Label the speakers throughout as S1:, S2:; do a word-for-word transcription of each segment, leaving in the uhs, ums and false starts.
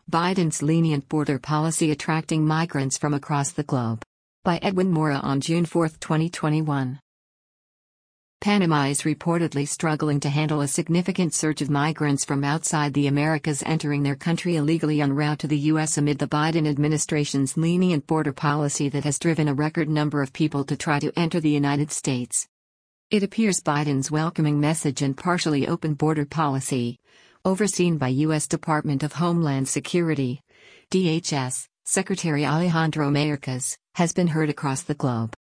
S1: Biden's lenient border policy attracting migrants from across the globe. By Edwin Mora on June fourth, twenty twenty-one. Panama is reportedly struggling to handle a significant surge of migrants from outside the Americas entering their country illegally en route to the U S amid the Biden administration's lenient border policy that has driven a record number of people to try to enter the United States. It appears Biden's welcoming message and partially open border policy, overseen by U S Department of Homeland Security, D H S, Secretary Alejandro Mayorkas, has been heard across the globe.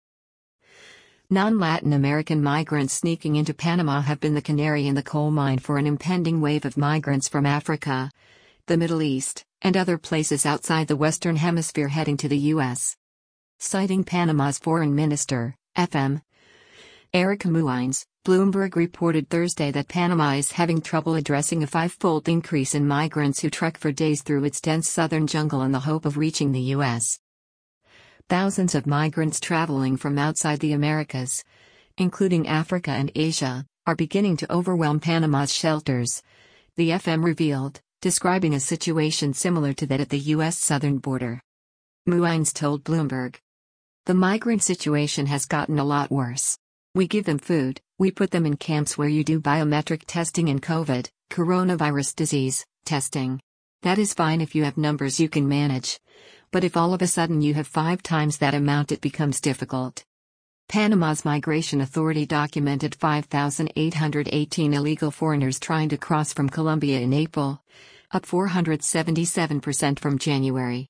S1: Non-Latin American migrants sneaking into Panama have been the canary in the coal mine for an impending wave of migrants from Africa, the Middle East, and other places outside the Western Hemisphere heading to the U S. Citing Panama's Foreign Minister, F M Eric Mullines, Bloomberg reported Thursday that Panama is having trouble addressing a five-fold increase in migrants who trek for days through its dense southern jungle in the hope of reaching the U S. Thousands of migrants traveling from outside the Americas, including Africa and Asia, are beginning to overwhelm Panama's shelters, the F M revealed, describing a situation similar to that at the U S southern border. Mullines told Bloomberg. The migrant situation has gotten a lot worse. We give them food, we put them in camps where you do biometric testing and COVID, coronavirus disease, testing. That is fine if you have numbers you can manage. But if all of a sudden you have five times that amount, it becomes difficult. Panama's Migration Authority documented five thousand eight hundred eighteen illegal foreigners trying to cross from Colombia in April, up four hundred seventy-seven percent from January.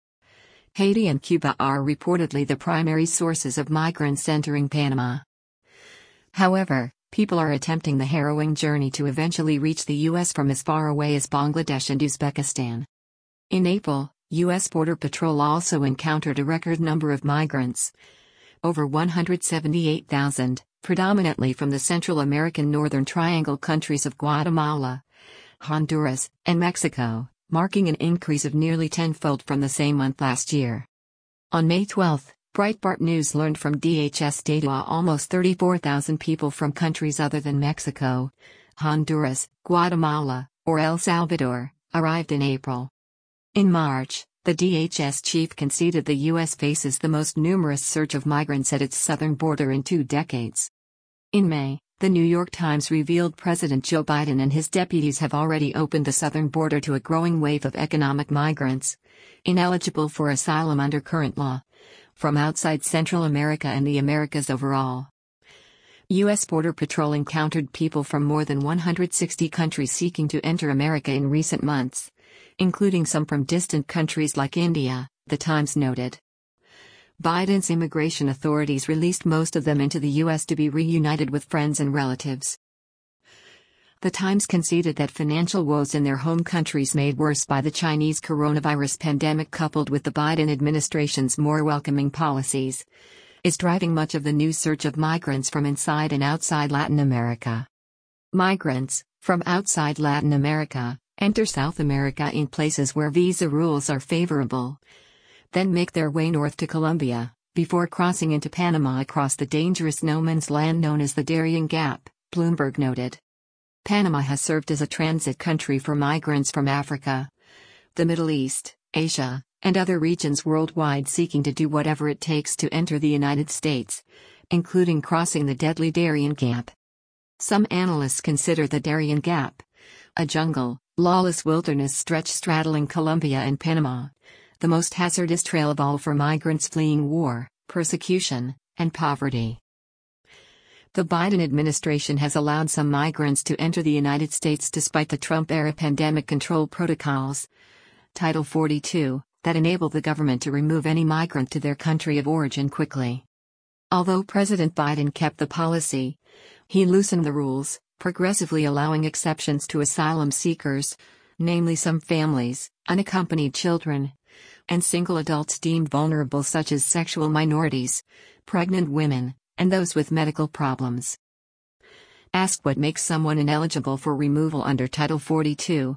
S1: Haiti and Cuba are reportedly the primary sources of migrants entering Panama. However, people are attempting the harrowing journey to eventually reach the U S from as far away as Bangladesh and Uzbekistan. In April, U S Border Patrol also encountered a record number of migrants, over one hundred seventy-eight thousand, predominantly from the Central American Northern Triangle countries of Guatemala, Honduras, and Mexico, marking an increase of nearly tenfold from the same month last year. On May twelfth, Breitbart News learned from D H S data almost thirty-four thousand people from countries other than Mexico, Honduras, Guatemala, or El Salvador, arrived in April. In March, the D H S chief conceded the U S faces the most numerous surge of migrants at its southern border in two decades. In May, the New York Times revealed President Joe Biden and his deputies have already opened the southern border to a growing wave of economic migrants, ineligible for asylum under current law, from outside Central America and the Americas overall. U S Border Patrol encountered people from more than one hundred sixty countries seeking to enter America in recent months, including some from distant countries like India, the Times noted. Biden's immigration authorities released most of them into the U S to be reunited with friends and relatives. The Times conceded that financial woes in their home countries made worse by the Chinese coronavirus pandemic coupled with the Biden administration's more welcoming policies is driving much of the new surge of migrants from inside and outside Latin America. Migrants from outside Latin America enter South America in places where visa rules are favorable, then make their way north to Colombia, before crossing into Panama across the dangerous no man's land known as the Darien Gap, Bloomberg noted. Panama has served as a transit country for migrants from Africa, the Middle East, Asia, and other regions worldwide seeking to do whatever it takes to enter the United States, including crossing the deadly Darien Gap. Some analysts consider the Darien Gap a jungle, lawless wilderness stretch straddling Colombia and Panama, the most hazardous trail of all for migrants fleeing war, persecution, and poverty. The Biden administration has allowed some migrants to enter the United States despite the Trump-era pandemic control protocols, Title forty-two, that enable the government to remove any migrant to their country of origin quickly. Although President Biden kept the policy, he loosened the rules, progressively allowing exceptions to asylum seekers, namely some families, unaccompanied children, and single adults deemed vulnerable such as sexual minorities, pregnant women, and those with medical problems. Asked what makes someone ineligible for removal under Title forty-two,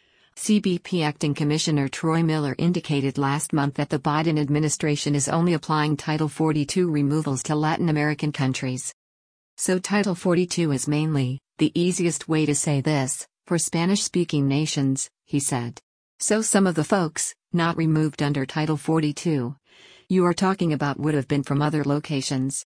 S1: C B P Acting Commissioner Troy Miller indicated last month that the Biden administration is only applying Title forty-two removals to Latin American countries. So Title forty-two is mainly the easiest way to say this for Spanish-speaking nations, he said. So some of the folks, not removed under Title forty-two, you are talking about would have been from other locations.